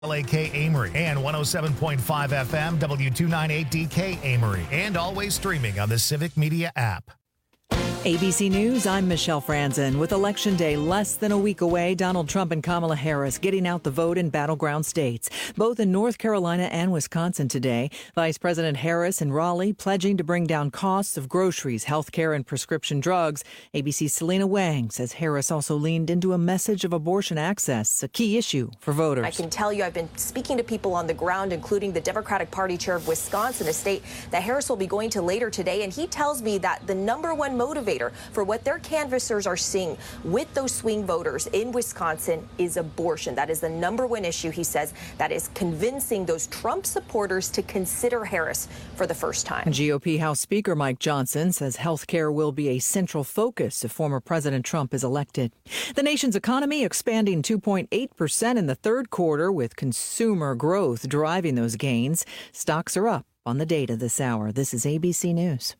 LAK Amory and 107.5 FM W298DK Amory, and always streaming on the Civic Media app. ABC News, I'm Michelle Franzen. With Election Day less than a week away, Donald Trump and Kamala Harris getting out the vote in battleground states, both in North Carolina and Wisconsin today. Vice President Harris in Raleigh pledging to bring down costs of groceries, health care, and prescription drugs. ABC's Selena Wang says Harris also leaned into a message of abortion access, a key issue for voters. I can tell you I've been speaking to people on the ground, including the Democratic Party chair of Wisconsin, a state that Harris will be going to later today, and he tells me that the number one motivator for what their canvassers are seeing with those swing voters in Wisconsin is abortion. That is the number one issue, he says, that is convincing those Trump supporters to consider Harris for the first time. GOP House Speaker Mike Johnson says health care will be a central focus if former President Trump is elected. The nation's economy expanding 2.8% in the third quarter, with consumer growth driving those gains. Stocks are up on the data this hour. This is ABC News.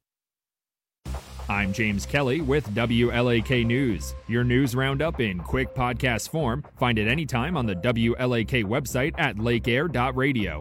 I'm James Kelly with WLAK News. Your news roundup in quick podcast form. Find it anytime on the WLAK website at lakeair.radio.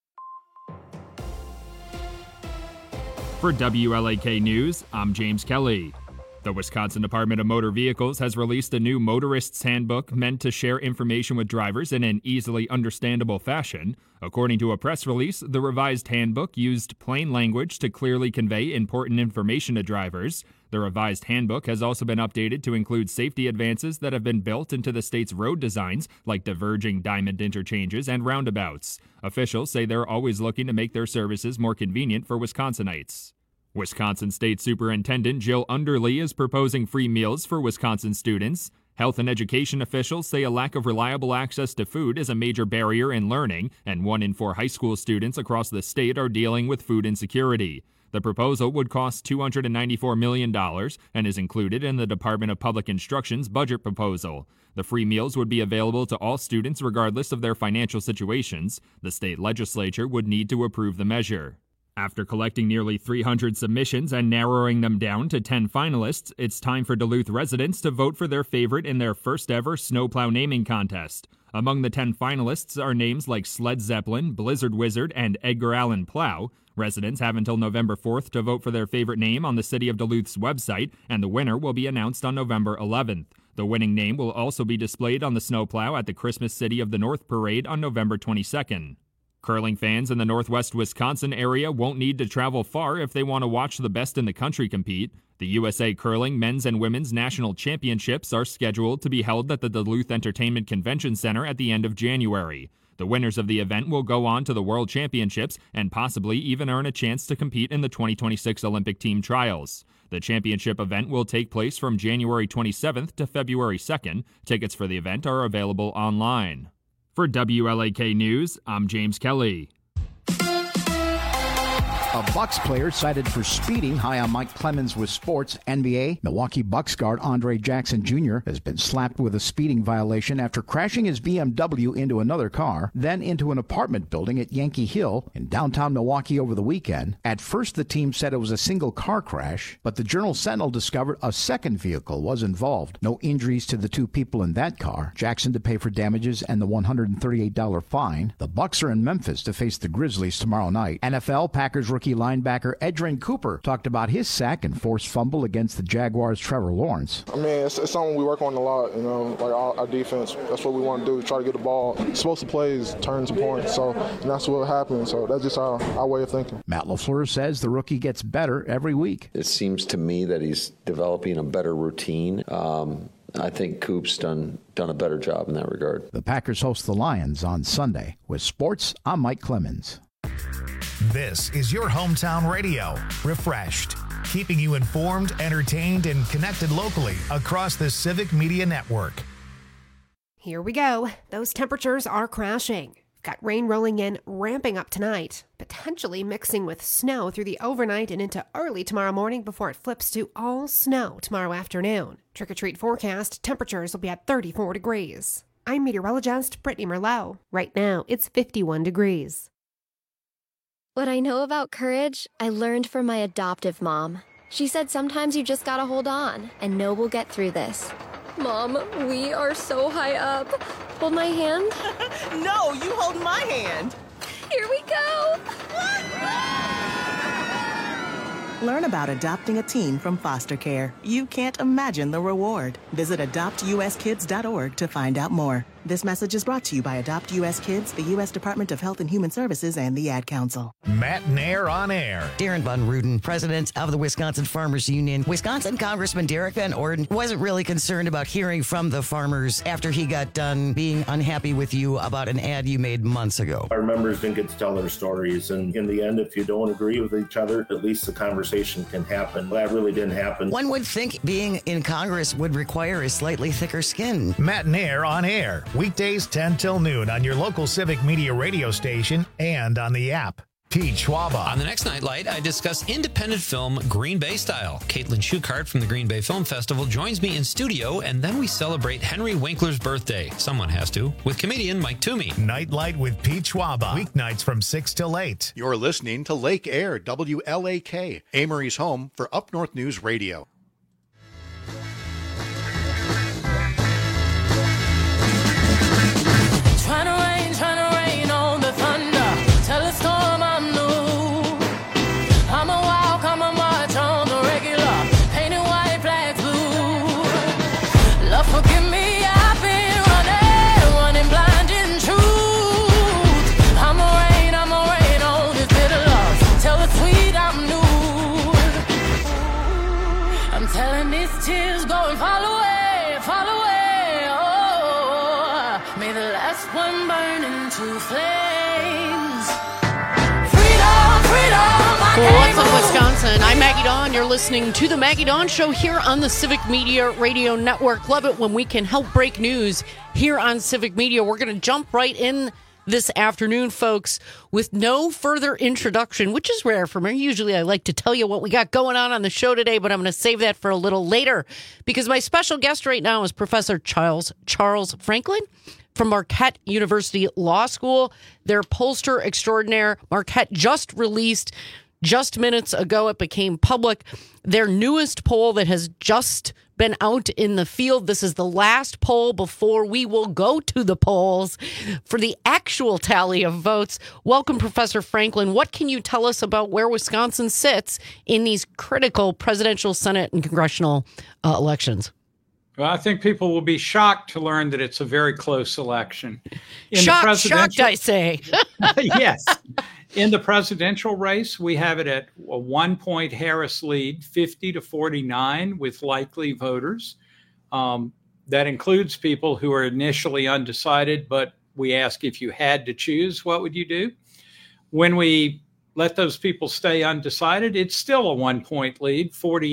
For WLAK News, I'm James Kelly. The Wisconsin Department of Motor Vehicles has released a new motorist's handbook meant to share information with drivers in an easily understandable fashion. According to a press release, the revised handbook used plain language to clearly convey important information to drivers. The revised handbook has also been updated to include safety advances that have been built into the state's road designs, like diverging diamond interchanges and roundabouts. Officials say they're always looking to make their services more convenient for Wisconsinites. Wisconsin State Superintendent Jill Underly is proposing free meals for Wisconsin students. Health and education officials say a lack of reliable access to food is a major barrier in learning, and 1 in 4 high school students across the state are dealing with food insecurity. The proposal would cost $294 million and is included in the Department of Public Instruction's budget proposal. The free meals would be available to all students regardless of their financial situations. The state legislature would need to approve the measure. After collecting nearly 300 submissions and narrowing them down to 10 finalists, it's time for Duluth residents to vote for their favorite in their first-ever snowplow naming contest. Among the 10 finalists are names like Sled Zeppelin, Blizzard Wizard, and Edgar Allan Plow. Residents have until November 4th to vote for their favorite name on the City of Duluth's website, and the winner will be announced on November 11th. The winning name will also be displayed on the snowplow at the Christmas City of the North Parade on November 22nd. Curling fans in the northwest Wisconsin area won't need to travel far if they want to watch the best in the country compete. The USA Curling Men's and Women's National Championships are scheduled to be held at the Duluth Entertainment Convention Center at the end of January. The winners of the event will go on to the World Championships and possibly even earn a chance to compete in the 2026 Olympic team trials. The championship event will take place from January 27th to February 2nd. Tickets for the event are available online. For WLAK News, I'm James Kelly. A Bucks player cited for speeding. High on Mike Clemens with sports. NBA, Milwaukee Bucks guard Andre Jackson Jr. has been slapped with a speeding violation after crashing his BMW into another car, then into an apartment building at Yankee Hill in downtown Milwaukee over the weekend. At first, the team said it was a single car crash, but the Journal-Sentinel discovered a second vehicle was involved. No injuries to the two people in that car. Jackson to pay for damages and the $138 fine. The Bucks are in Memphis to face the Grizzlies tomorrow night. NFL, Packers rookie linebacker Edgerrin Cooper talked about his sack and forced fumble against the Jaguars' Trevor Lawrence. I mean, it's something we work on a lot, like our defense. That's what we want to do, try to get the ball. Explosive plays, turns and points, and that's what happens. So that's just our way of thinking. Matt LaFleur says the rookie gets better every week. It seems to me that he's developing a better routine. I think Coop's done a better job in that regard. The Packers host the Lions on Sunday. With sports, I'm Mike Clemens. This is your hometown radio, Refreshed, keeping you informed, entertained, and connected locally across the Civic Media Network. Here we go. Those temperatures are crashing. Got rain rolling in, ramping up tonight, potentially mixing with snow through the overnight and into early tomorrow morning before it flips to all snow tomorrow afternoon. Trick-or-treat forecast, temperatures will be at 34 degrees. I'm meteorologist Brittany Merlot. Right now, it's 51 degrees. What I know about courage, I learned from my adoptive mom. She said sometimes you just gotta hold on and know we'll get through this. Mom, we are so high up. Hold my hand? No, you hold my hand. Here we go. Learn about adopting a teen from foster care. You can't imagine the reward. Visit adoptuskids.org to find out more. This message is brought to you by Adopt U.S. Kids, the U.S. Department of Health and Human Services, and the Ad Council. Matt Nair on air. Darren Von Ruden, president of the Wisconsin Farmers Union. Wisconsin Congressman Derek Van Orden wasn't really concerned about hearing from the farmers after he got done being unhappy with you about an ad you made months ago. Our members didn't get to tell their stories, and in the end, if you don't agree with each other, at least the conversation can happen. That really didn't happen. One would think being in Congress would require a slightly thicker skin. Matt Nair on air. Weekdays 10 till noon on your local Civic Media radio station and on the app. Pete Schwaba. On the next Nightlight, I discuss independent film Green Bay Style. Caitlin Schuchart from the Green Bay Film Festival joins me in studio, and then we celebrate Henry Winkler's birthday. Someone has to, with comedian Mike Toomey. Nightlight with Pete Schwaba. Weeknights from 6 till 8. You're listening to Lake Air, WLAK, Amory's home for Up North News Radio. Trying to rain on the thunder. Tell a storm I'm new. I'm a walk, I'm a march on the regular. Painted white flags blue. Love, forgive me, I've been running blind in truth. I'm a rain on this bitter love. Tell the sweet I'm new. I'm telling these tears go and fall away, fall away. Oh, may the last one burn into flames. Freedom, freedom. What's up, Wisconsin? I'm Maggie Dawn. You're listening to The Maggie Dawn Show here on the Civic Media Radio Network. Love it when we can help break news here on Civic Media. We're going to jump right in this afternoon, folks, with no further introduction, which is rare for me. Usually I like to tell you what we got going on the show today, but I'm going to save that for a little later because my special guest right now is Professor Charles Franklin from Marquette University Law School. Their pollster extraordinaire. Marquette just released, just minutes ago, it became public, their newest poll that has just been out in the field. This is the last poll before we will go to the polls for the actual tally of votes. Welcome, Professor Franklin. What can you tell us about where Wisconsin sits in these critical presidential, Senate, and congressional elections? Well, I think people will be shocked to learn that it's a very close election. Shocked, I say. Yes. In the presidential race, we have it at a 1-point Harris lead, 50-49 with likely voters. That includes people who are initially undecided, but we ask if you had to choose, what would you do? When we let those people stay undecided, it's still a 1-point lead,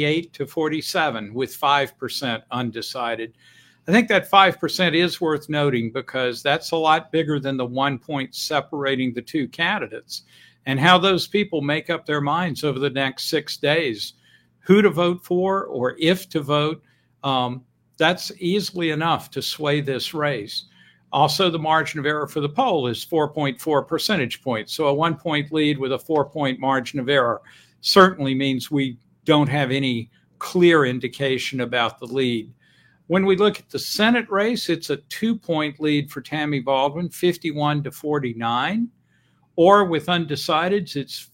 48-47 with 5% undecided. I think that 5% is worth noting because that's a lot bigger than the 1 point separating the two candidates, and how those people make up their minds over the next 6 days, who to vote for or if to vote. That's easily enough to sway this race. Also, the margin of error for the poll is 4.4 percentage points. So a 1 point lead with a 4-point margin of error certainly means we don't have any clear indication about the lead. When we look at the Senate race, it's a 2-point lead for Tammy Baldwin, 51-49. Or with undecideds, it's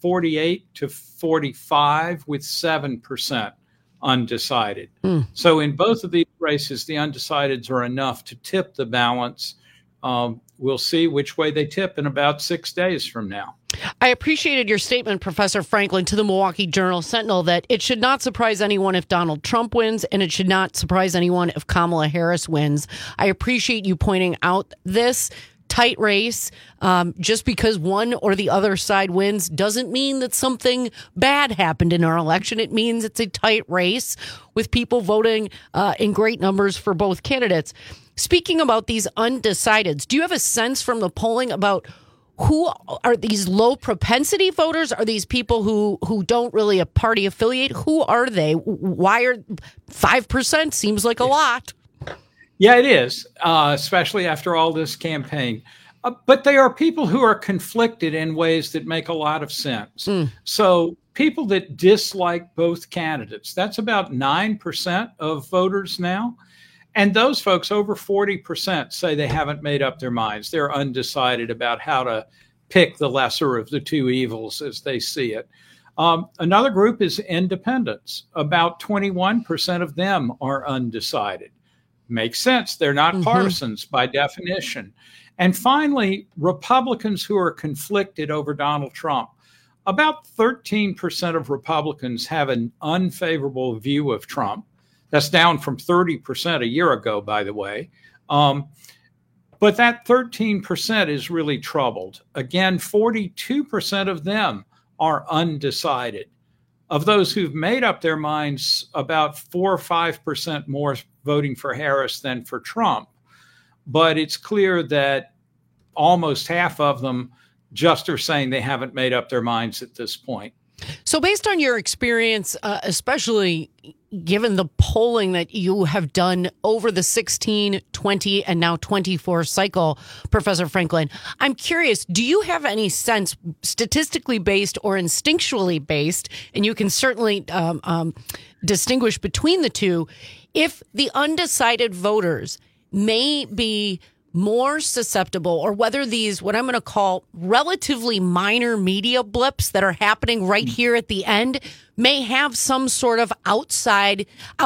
48-45 with 7% undecided. So in both of these races, the undecideds are enough to tip the balance. We'll see which way they tip in about 6 days from now. I appreciated your statement, Professor Franklin, to the Milwaukee Journal-Sentinel that it should not surprise anyone if Donald Trump wins, and it should not surprise anyone if Kamala Harris wins. I appreciate you pointing out this tight race. Just because one or the other side wins doesn't mean that something bad happened in our election. It means it's a tight race with people voting in great numbers for both candidates. Speaking about these undecideds, do you have a sense from the polling about who are these low propensity voters? Are these people who don't really a party affiliate? Who are they? Why are 5% seems like a lot? Yeah, it is, especially after all this campaign. But they are people who are conflicted in ways that make a lot of sense. So people that dislike both candidates, that's about 9% of voters now. And those folks, over 40%, say they haven't made up their minds. They're undecided about how to pick the lesser of the two evils as they see it. Another group is independents. About 21% of them are undecided. Makes sense. They're not partisans by definition. And finally, Republicans who are conflicted over Donald Trump. About 13% of Republicans have an unfavorable view of Trump. That's down from 30% a year ago, by the way. But that 13% is really troubled. Again, 42% of them are undecided. Of those who've made up their minds, about 4 or 5% more voting for Harris than for Trump. But it's clear that almost half of them just are saying they haven't made up their minds at this point. So based on your experience, especially given the polling that you have done over the 16, 20, and now 24 cycle, Professor Franklin, I'm curious, do you have any sense, statistically based or instinctually based, and you can certainly distinguish between the two, if the undecided voters may be more susceptible, or whether these, what I'm going to call relatively minor media blips that are happening right here at the end, may have some sort of outsized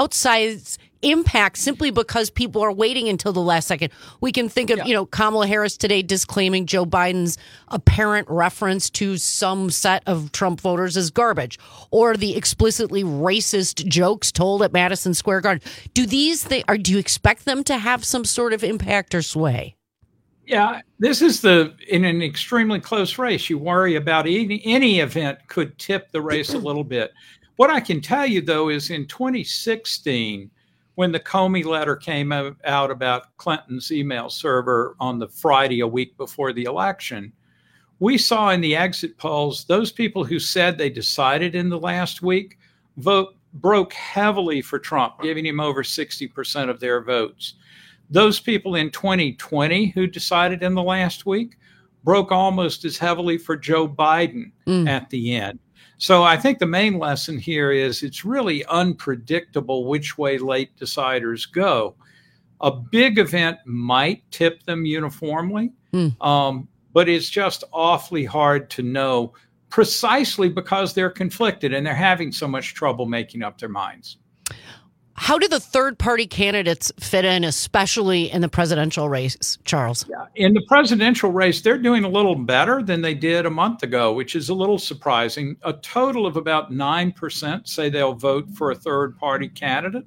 impact simply because people are waiting until the last second. We can think of, Kamala Harris today disclaiming Joe Biden's apparent reference to some set of Trump voters as garbage, or the explicitly racist jokes told at Madison Square Garden. Do you expect them to have some sort of impact or sway? Yeah, this is in an extremely close race. You worry about any event could tip the race a little bit. What I can tell you, though, is in 2016, when the Comey letter came out about Clinton's email server on the Friday a week before the election, we saw in the exit polls, those people who said they decided in the last week broke heavily for Trump, giving him over 60% of their votes. Those people in 2020 who decided in the last week broke almost as heavily for Joe Biden at the end. So I think the main lesson here is it's really unpredictable which way late deciders go. A big event might tip them uniformly, but it's just awfully hard to know precisely because they're conflicted and they're having so much trouble making up their minds. How do the third-party candidates fit in, especially in the presidential race, Charles? Yeah, in the presidential race, they're doing a little better than they did a month ago, which is a little surprising. A total of about 9% say they'll vote for a third-party candidate.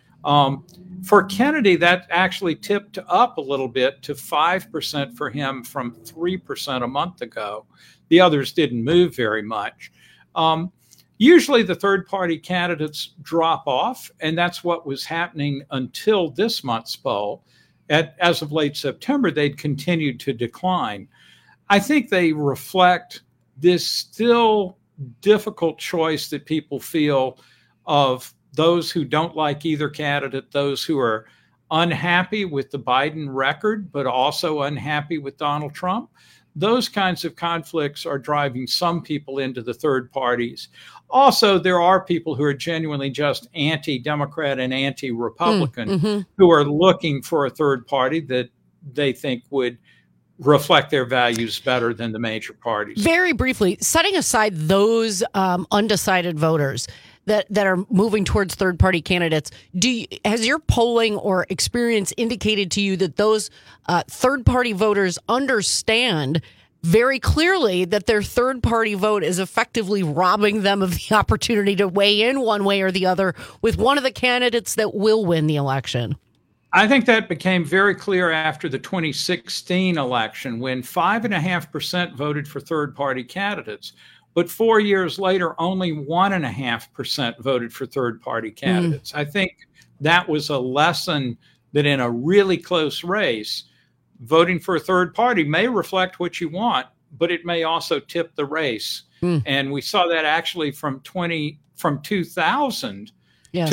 For Kennedy, that actually tipped up a little bit to 5% for him from 3% a month ago. The others didn't move very much. Usually the third-party candidates drop off, and that's what was happening until this month's poll. As of late September, they'd continued to decline. I think they reflect this still difficult choice that people feel of those who don't like either candidate, those who are unhappy with the Biden record, but also unhappy with Donald Trump. Those kinds of conflicts are driving some people into the third parties. Also, there are people who are genuinely just anti-Democrat and anti-Republican who are looking for a third party that they think would reflect their values better than the major parties. Very briefly, setting aside those undecided voters that are moving towards third-party candidates, has your polling or experience indicated to you that those third-party voters understand very clearly that their third-party vote is effectively robbing them of the opportunity to weigh in one way or the other with one of the candidates that will win the election? I think that became very clear after the 2016 election, when 5.5% voted for third-party candidates. But 4 years later, only 1.5% voted for third-party candidates. I think that was a lesson that in a really close race, voting for a third party may reflect what you want, but it may also tip the race. And we saw that actually from 2000 to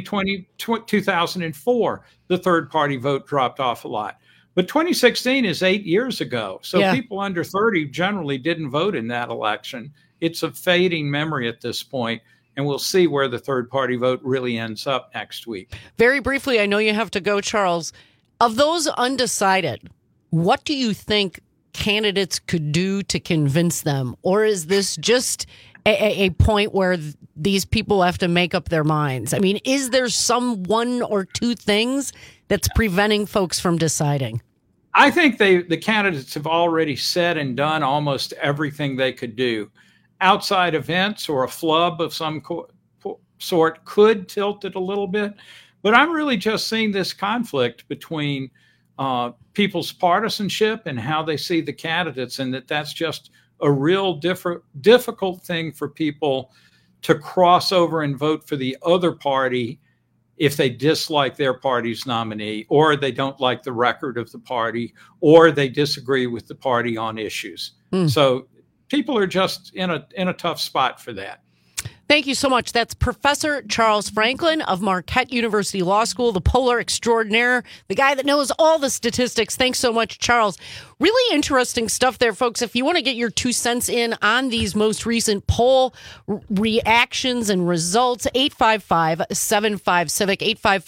2004, the third party vote dropped off a lot. But 2016 is 8 years ago. So people under 30 generally didn't vote in that election. It's a fading memory at this point. and we'll see where the third-party vote really ends up next week. Very briefly, I know you have to go, Charles. Of those undecided, what do you think candidates could do to convince them? Or is this just a point where these people have to make up their minds? I mean, is there some one or two things that's preventing folks from deciding? I think the candidates have already said and done almost everything they could do. Outside events or a flub of some sort could tilt it a little bit, but I'm really just seeing this conflict between people's partisanship and how they see the candidates, and that's just a real difficult thing for people to cross over and vote for the other party if they dislike their party's nominee, or they don't like the record of the party, or they disagree with the party on issues. So people are just in a tough spot for that. Thank you so much. That's Professor Charles Franklin of Marquette University Law School, the polar extraordinaire, the guy that knows all the statistics. Thanks so much, Charles. Really interesting stuff there, folks. If you want to get your 2 cents in on these most recent poll reactions and results, 855-75-CIVIC,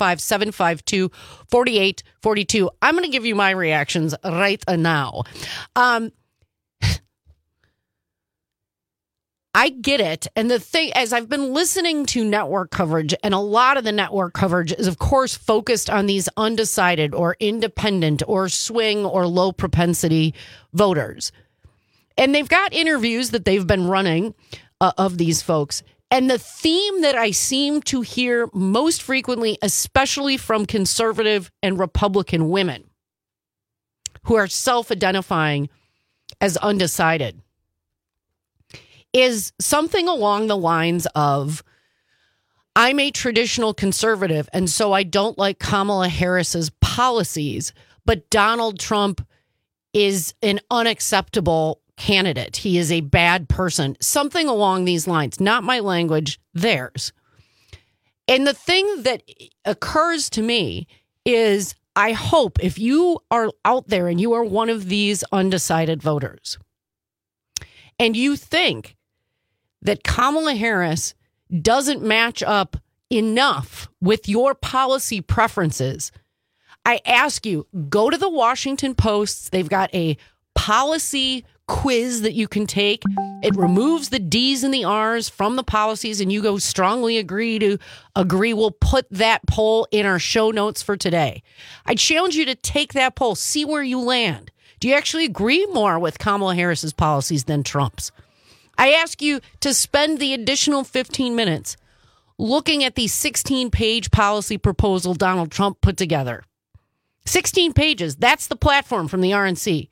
855-752-4842. I'm going to give you my reactions right now. I get it. And the thing, as I've been listening to network coverage, and a lot of the network coverage is, of course, focused on these undecided or independent or swing or low propensity voters. And they've got interviews that they've been running of these folks. And the theme that I seem to hear most frequently, especially from conservative and Republican women who are self-identifying as undecided, is something along the lines of, I'm a traditional conservative, and so I don't like Kamala Harris's policies, but Donald Trump is an unacceptable candidate. He is a bad person. Something along these lines. Not my language, theirs. And the thing that occurs to me is, I hope if you are out there and you are one of these undecided voters, and you think that Kamala Harris doesn't match up enough with your policy preferences, I ask you, go to the Washington Post. They've got a policy quiz that you can take. It removes the D's and the R's from the policies, and you go strongly agree to agree. We'll put that poll in our show notes for today. I challenge you to take that poll, see where you land. Do you actually agree more with Kamala Harris's policies than Trump's? I ask you to spend the additional 15 minutes looking at the 16-page policy proposal Donald Trump put together. 16 pages. That's the platform from the RNC.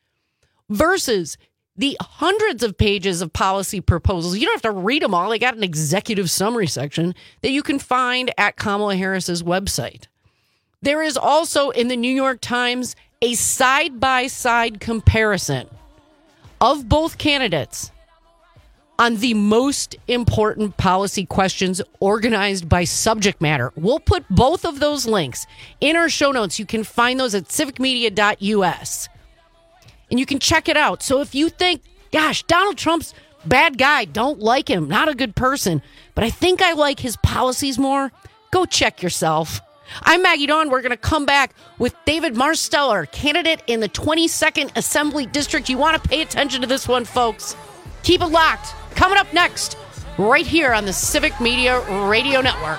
Versus the hundreds of pages of policy proposals. You don't have to read them all. They got an executive summary section that you can find at Kamala Harris's website. There is also in the New York Times a side-by-side comparison of both candidates on the most important policy questions organized by subject matter. We'll put both of those links in our show notes. You can find those at civicmedia.us. And you can check it out. So if you think, gosh, Donald Trump's bad guy, don't like him, not a good person, but I think I like his policies more, go check yourself. I'm Maggie Dawn. We're going to come back with David Marsteller, candidate in the 22nd Assembly District. You want to pay attention to this one, folks. Keep it locked. Coming up next, right here on the Civic Media Radio Network.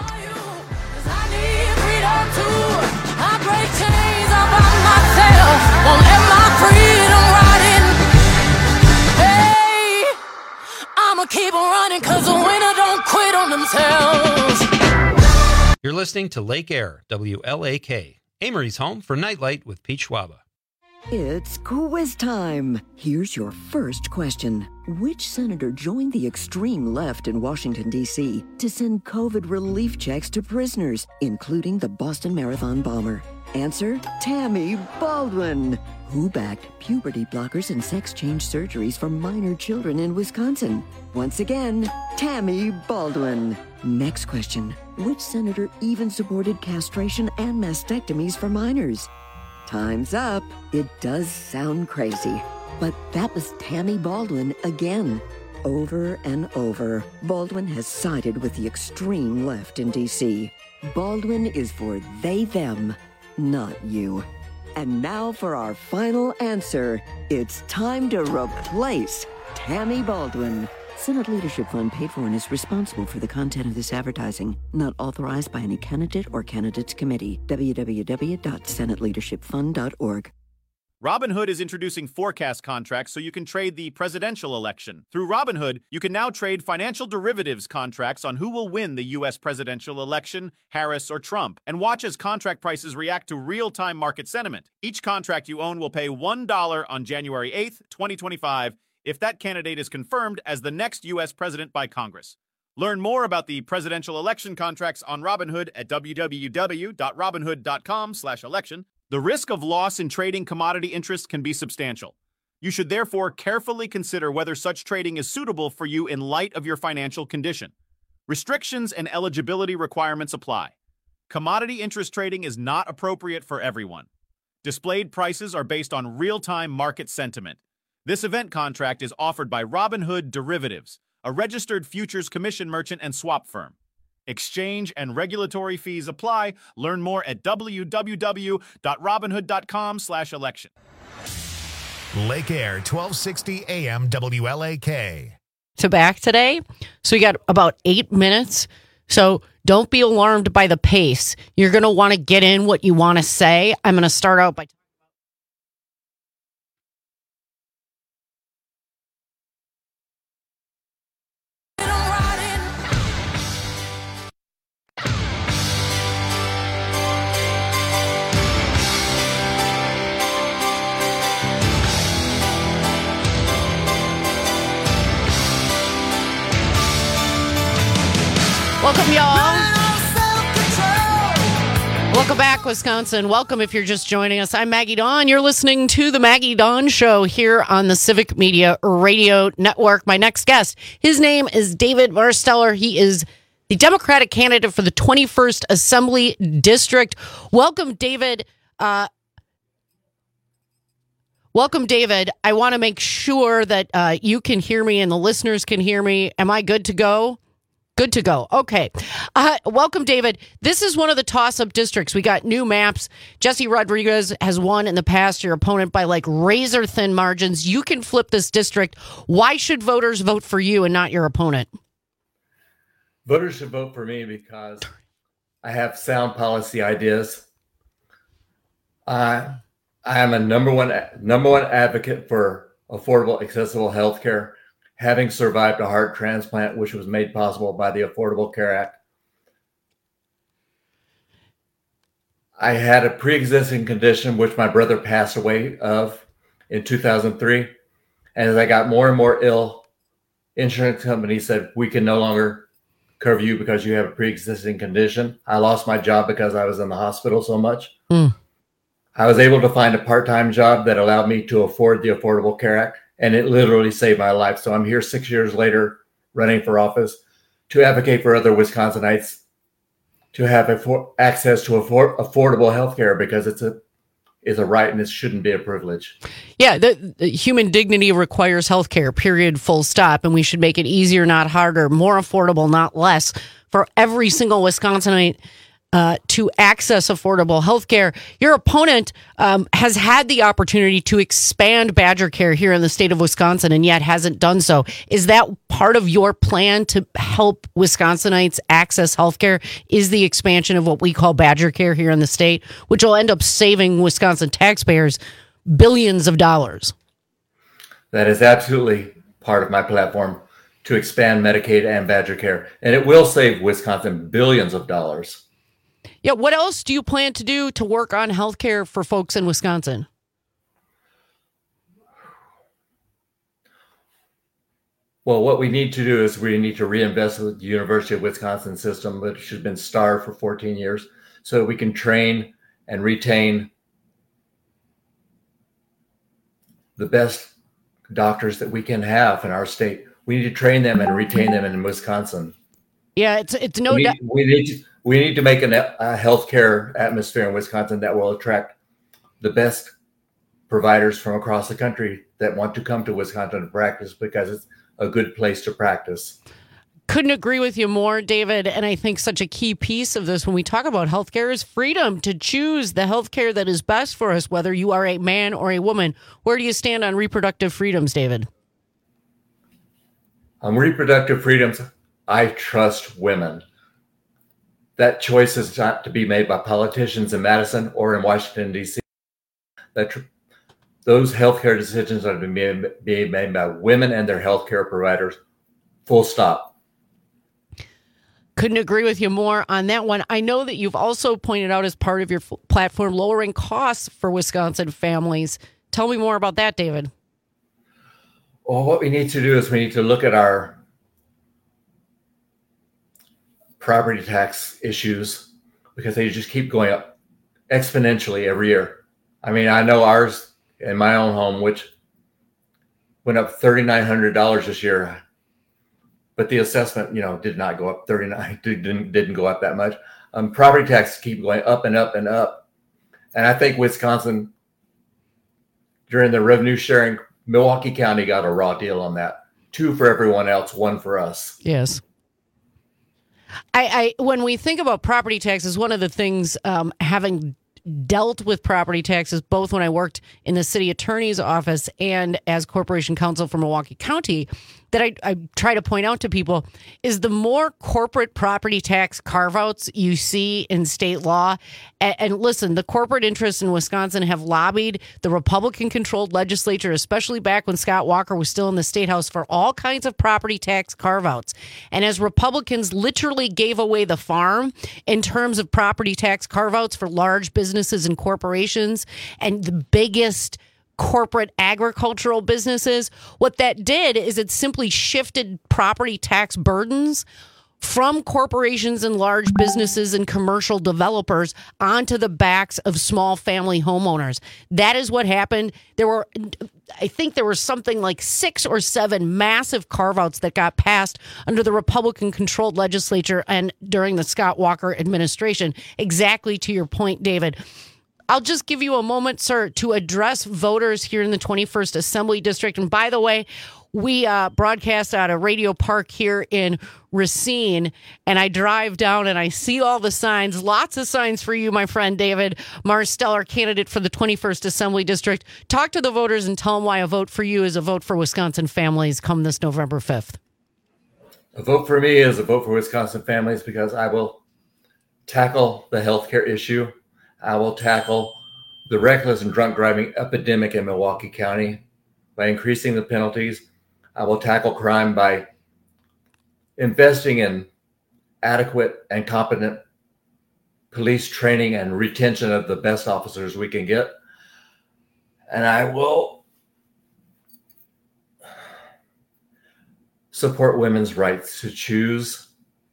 I'ma keep on running because the winner don't quit on themselves. You're listening to Lake Air, WLAK, Amory's home for Nightlight with Pete Schwaba. It's quiz time. Here's your first question. Which senator joined the extreme left in Washington, D.C. to send COVID relief checks to prisoners, including the Boston Marathon bomber? Answer, Tammy Baldwin. Who backed puberty blockers and sex change surgeries for minor children in Wisconsin? Once again, Tammy Baldwin. Next question. Which senator even supported castration and mastectomies for minors? Time's up. It does sound crazy, but that was Tammy Baldwin again. Over and over, Baldwin has sided with the extreme left in D.C. Baldwin is for they, them, not you. And now for our final answer. It's time to replace Tammy Baldwin. Senate Leadership Fund paid for and is responsible for the content of this advertising. Not authorized by any candidate or candidates committee. www.senateleadershipfund.org. Robinhood is introducing forecast contracts so you can trade the presidential election. Through Robinhood, you can now trade financial derivatives contracts on who will win the U.S. presidential election, Harris or Trump, and watch as contract prices react to real-time market sentiment. Each contract you own will pay $1 on January 8th, 2025, if that candidate is confirmed as the next U.S. president by Congress. Learn more about the presidential election contracts on Robinhood at www.robinhood.com/election. The risk of loss in trading commodity interests can be substantial. You should therefore carefully consider whether such trading is suitable for you in light of your financial condition. Restrictions and eligibility requirements apply. Commodity interest trading is not appropriate for everyone. Displayed prices are based on real-time market sentiment. This event contract is offered by Robinhood Derivatives, a registered futures commission merchant and swap firm. Exchange and regulatory fees apply. Learn more at www.robinhood.com/election. Lake Air, 1260 AM WLAK. To back today. So we got about 8 minutes. So don't be alarmed by the pace. You're going to want to get in what you want to say. I'm going to start out by welcome, y'all. Welcome back, Wisconsin. Welcome if you're just joining us. I'm Maggie Dawn. You're listening to The Maggie Dawn Show here on the Civic Media Radio Network. My next guest, his name is David Marsteller. He is the Democratic candidate for the 21st Assembly District. Welcome, David. Welcome, David. I want to make sure that you can hear me and the listeners can hear me. Am I good to go? Good to go. Okay. Welcome, David. This is one of the toss-up districts. We got new maps. Jesse Rodriguez has won in the past, your opponent, by like razor-thin margins. You can flip this district. Why should voters vote for you and not your opponent? Voters should vote for me because I have sound policy ideas. I am a number one advocate for affordable, accessible health care, having survived a heart transplant, which was made possible by the Affordable Care Act. I had a pre-existing condition, which my brother passed away of in 2003. And as I got more and more ill, insurance companies said, we can no longer cover you because you have a pre-existing condition. I lost my job because I was in the hospital so much. I was able to find a part-time job that allowed me to afford the Affordable Care Act, and it literally saved my life. So I'm here 6 years later running for office to advocate for other Wisconsinites to have access to affordable health care, because it's a right and it shouldn't be a privilege. Yeah, the human dignity requires health care, period, full stop. And we should make it easier, not harder, more affordable, not less, for every single Wisconsinite to access affordable health care. Your opponent has had the opportunity to expand Badger Care here in the state of Wisconsin and yet hasn't done so. Is that part of your plan to help Wisconsinites access health care? Is the expansion of what we call Badger Care here in the state, which will end up saving Wisconsin taxpayers billions of dollars? That is absolutely part of my platform, to expand Medicaid and Badger Care. And it will save Wisconsin billions of dollars. Yeah, what else do you plan to do to work on health care for folks in Wisconsin? Well, what we need to do is we need to reinvest in the University of Wisconsin system, which has been starved for 14 years, so that we can train and retain the best doctors that we can have in our state. We need to train them and retain them in Wisconsin. Yeah, it's no doubt. We need to make a healthcare atmosphere in Wisconsin that will attract the best providers from across the country that want to come to Wisconsin to practice because it's a good place to practice. Couldn't agree with you more, David. And I think such a key piece of this when we talk about healthcare is freedom to choose the healthcare that is best for us, whether you are a man or a woman. Where do you stand on reproductive freedoms, David? On reproductive freedoms, I trust women. That choice is not to be made by politicians in Madison or in Washington, D.C. Those healthcare decisions are to be made by women and their healthcare providers. Full stop. Couldn't agree with you more on that one. I know that you've also pointed out as part of your platform lowering costs for Wisconsin families. Tell me more about that, David. Well, what we need to do is we need to look at our property tax issues because they just keep going up exponentially every year. I mean, I know ours in my own home, which went up $3,900 this year. But the assessment, did not go up didn't go up that much. Property taxes keep going up and up and up. And I think Wisconsin, during the revenue sharing, Milwaukee County got a raw deal on that. 2 for everyone else, 1 for us. Yes. I when we think about property taxes, one of the things, having dealt with property taxes, both when I worked in the city attorney's office and as corporation counsel for Milwaukee County, that I try to point out to people is the more corporate property tax carve-outs you see in state law. And listen, the corporate interests in Wisconsin have lobbied the Republican-controlled legislature, especially back when Scott Walker was still in the State House, for all kinds of property tax carve-outs. And as Republicans literally gave away the farm in terms of property tax carve-outs for large businesses and corporations and the biggest corporate agricultural businesses, what that did is it simply shifted property tax burdens from corporations and large businesses and commercial developers onto the backs of small family homeowners. That is what happened. I think there were something like 6 or 7 massive carve-outs that got passed under the Republican-controlled legislature and during the Scott Walker administration. Exactly to your point, David. I'll just give you a moment, sir, to address voters here in the 21st Assembly District. And by the way, we broadcast out of Radio Park here in Racine, and I drive down and I see all the signs, lots of signs for you, my friend David Marsteller, candidate for the 21st Assembly District. Talk to the voters and tell them why a vote for you is a vote for Wisconsin families come this November 5th. A vote for me is a vote for Wisconsin families because I will tackle the healthcare issue. I will tackle the reckless and drunk driving epidemic in Milwaukee County by increasing the penalties. I will tackle crime by investing in adequate and competent police training and retention of the best officers we can get. And I will support women's rights to choose.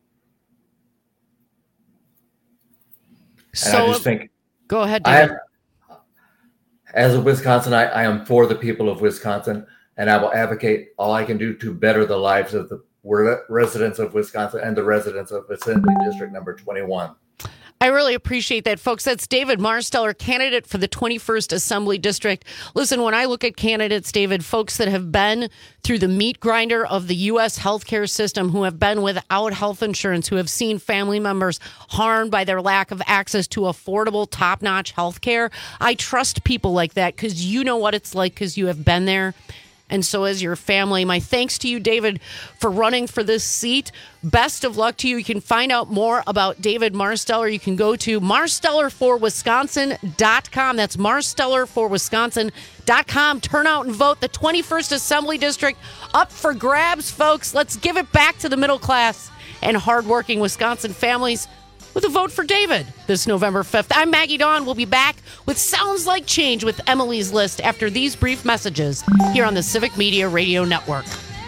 And I just think, go ahead, David. As a Wisconsin, I am for the people of Wisconsin, and I will advocate all I can do to better the lives of the residents of Wisconsin and the residents of Assembly District number 21. I really appreciate that, folks. That's David Marsteller, candidate for the 21st Assembly District. Listen, when I look at candidates, David, folks that have been through the meat grinder of the U.S. healthcare system, who have been without health insurance, who have seen family members harmed by their lack of access to affordable, top-notch healthcare. I trust people like that because you know what it's like because you have been there. And so as your family, my thanks to you, David, for running for this seat. Best of luck to you. You can find out more about David Marsteller. You can go to marstellerforwisconsin.com. That's marstellerforwisconsin.com. Turn out and vote. The 21st Assembly District up for grabs, folks. Let's give it back to the middle class and hardworking Wisconsin families with a vote for David this November 5th. I'm Maggie Dawn. We'll be back with Sounds Like Change with Emily's List after these brief messages here on the Civic Media Radio Network.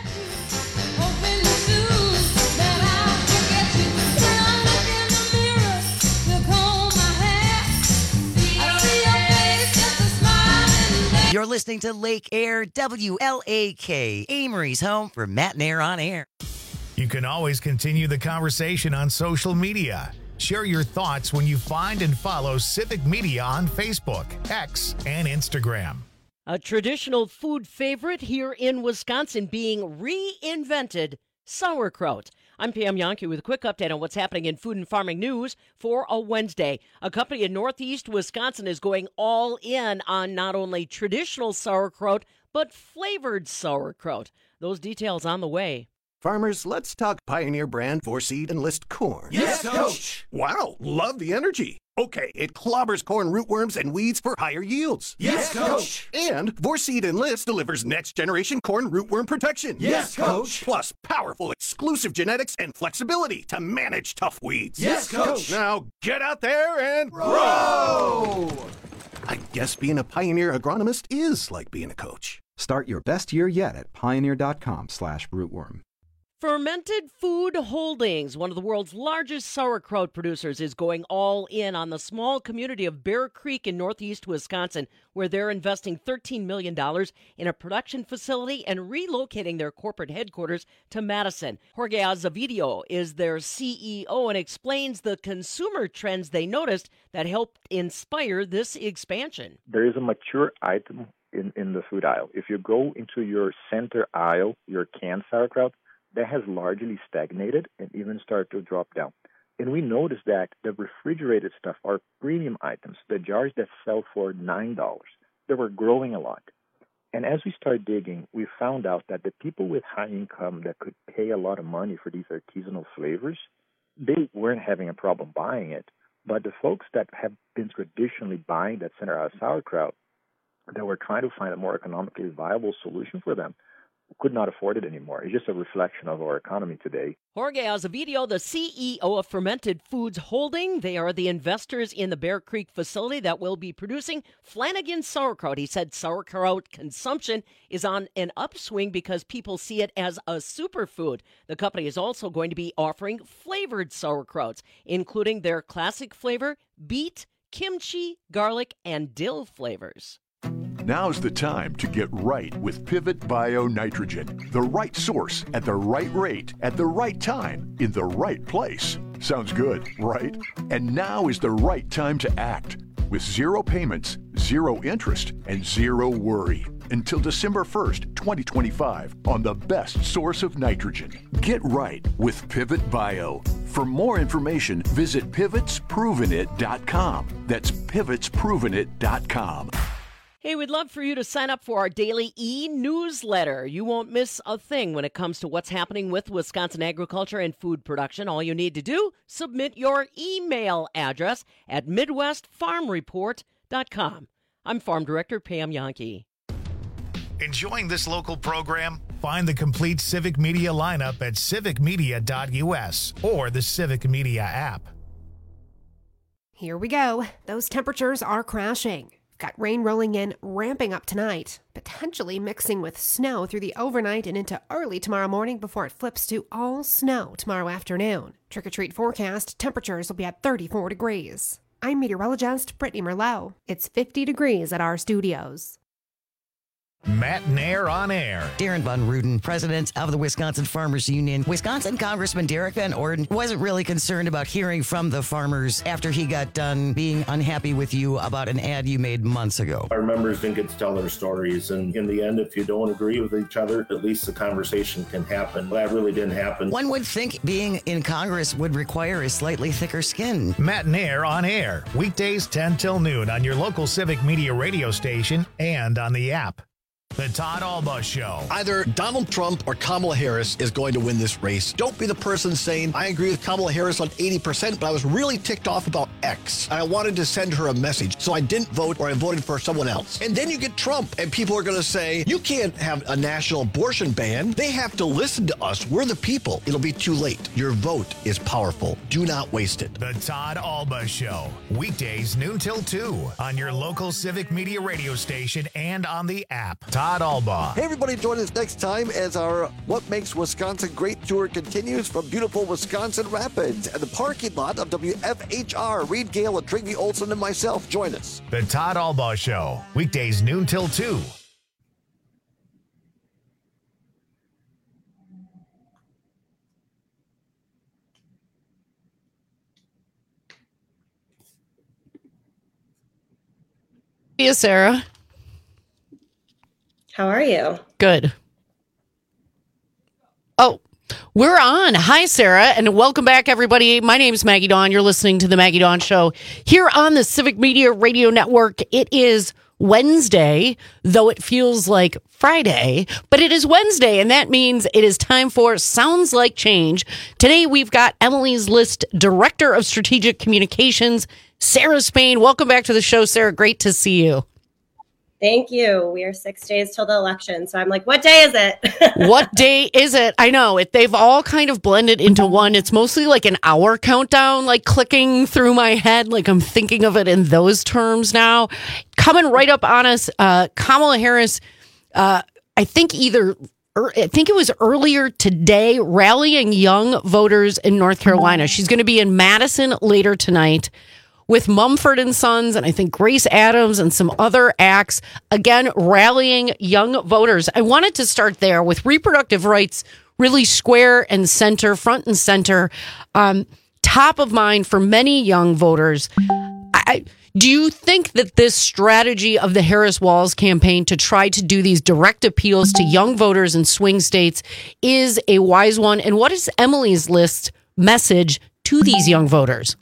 You're listening to Lake Air WLAK, Amory's home for Matt and Air on Air. You can always continue the conversation on social media. Share your thoughts when you find and follow Civic Media on Facebook, X, and Instagram. A traditional food favorite here in Wisconsin being reinvented, sauerkraut. I'm Pam Yonke with a quick update on what's happening in food and farming news for a Wednesday. A company in Northeast Wisconsin is going all in on not only traditional sauerkraut, but flavored sauerkraut. Those details on the way. Farmers, let's talk Pioneer brand 4-seed Enlist corn. Yes, Coach! Wow, love the energy. Okay, it clobbers corn rootworms and weeds for higher yields. Yes, Coach! And 4-seed Enlist delivers next-generation corn rootworm protection. Yes, Coach! Plus powerful exclusive genetics and flexibility to manage tough weeds. Yes, Coach! Now get out there and grow! I guess being a Pioneer agronomist is like being a coach. Start your best year yet at pioneer.com/rootworm. Fermented Food Holdings, one of the world's largest sauerkraut producers, is going all in on the small community of Bear Creek in northeast Wisconsin, where they're investing $13 million in a production facility and relocating their corporate headquarters to Madison. Jorge Azevedo is their CEO and explains the consumer trends they noticed that helped inspire this expansion. There is a mature item in the food aisle. If you go into your center aisle, your canned sauerkraut, that has largely stagnated and even started to drop down. And we noticed that the refrigerated stuff are premium items, the jars that sell for $9, they were growing a lot. And as we started digging, we found out that the people with high income that could pay a lot of money for these artisanal flavors, they weren't having a problem buying it. But the folks that have been traditionally buying that center aisle sauerkraut, that were trying to find a more economically viable solution for them, could not afford it anymore. It's just a reflection of our economy today. Jorge Azevedo, the CEO of Fermented Foods Holding. They are the investors in the Bear Creek facility that will be producing Flanagan sauerkraut. He said sauerkraut consumption is on an upswing because people see it as a superfood. The company is also going to be offering flavored sauerkrauts, including their classic flavor, beet, kimchi, garlic, and dill flavors. Now's the time to get right with Pivot Bio Nitrogen. The right source at the right rate at the right time in the right place. Sounds good, right? And now is the right time to act. With zero payments, zero interest, and zero worry. Until December 1st, 2025 on the best source of nitrogen. Get right with Pivot Bio. For more information, visit pivotsprovenit.com. That's pivotsprovenit.com. Hey, we'd love for you to sign up for our daily e-newsletter. You won't miss a thing when it comes to what's happening with Wisconsin agriculture and food production. All you need to do, submit your email address at midwestfarmreport.com. I'm Farm Director Pam Yonke. Enjoying this local program? Find the complete Civic Media lineup at civicmedia.us or the Civic Media app. Here we go. Those temperatures are crashing. Got rain rolling in, ramping up tonight, potentially mixing with snow through the overnight and into early tomorrow morning before it flips to all snow tomorrow afternoon. Trick-or-treat forecast, temperatures will be at 34 degrees. I'm meteorologist Brittany Merlot. It's 50 degrees at our studios. Matt Nair on air. Darren Von Ruden, president of the Wisconsin Farmers Union. Wisconsin Congressman Derek Van Orden wasn't really concerned about hearing from the farmers after he got done being unhappy with you about an ad you made months ago. Our members didn't get to tell their stories, and in the end, if you don't agree with each other, at least the conversation can happen. That really didn't happen. One would think being in Congress would require a slightly thicker skin. Matt Nair on air, weekdays 10 till noon on your local Civic Media radio station and on the app. The Todd Alba Show. Either Donald Trump or Kamala Harris is going to win this race. Don't be the person saying, I agree with Kamala Harris on 80%, but I was really ticked off about X. And I wanted to send her a message, so I didn't vote or I voted for someone else. And then you get Trump, and people are going to say, you can't have a national abortion ban. They have to listen to us. We're the people. It'll be too late. Your vote is powerful. Do not waste it. The Todd Alba Show. Weekdays noon till 2 on your local Civic Media radio station and on the app. Todd Alba. Hey, everybody, join us next time as our What Makes Wisconsin Great tour continues from beautiful Wisconsin Rapids and the parking lot of WFHR. Reed Gale and Trigby Olson and myself. Join us. The Todd Alba Show. Weekdays noon till 2. Yes, Sarah. How are you? Good. Oh, we're on. Hi, Sarah, and welcome back, everybody. My name is Maggie Dawn. You're listening to The Maggie Dawn Show here on the Civic Media Radio Network. It is Wednesday, though it feels like Friday, but it is Wednesday, and that means it is time for Sounds Like Change. Today, we've got Emily's List Director of Strategic Communications, Sarah Spain. Welcome back to the show, Sarah. Great to see you. Thank you. We are 6 days till the election. So I'm like, what day is it? What day is it? I know it. They've all kind of blended into one. It's mostly like an hour countdown, like clicking through my head. Like I'm thinking of it in those terms now. Coming right up on us, Kamala Harris, I think it was earlier today, rallying young voters in North Carolina. She's going to be in Madison later tonight with Mumford & Sons and I think Grace Adams and some other acts, again, rallying young voters. I wanted to start there with reproductive rights really square and center, front and center, top of mind for many young voters. Do you think that this strategy of the Harris-Walz campaign to try to do these direct appeals to young voters in swing states is a wise one? And what is Emily's List message to these young voters?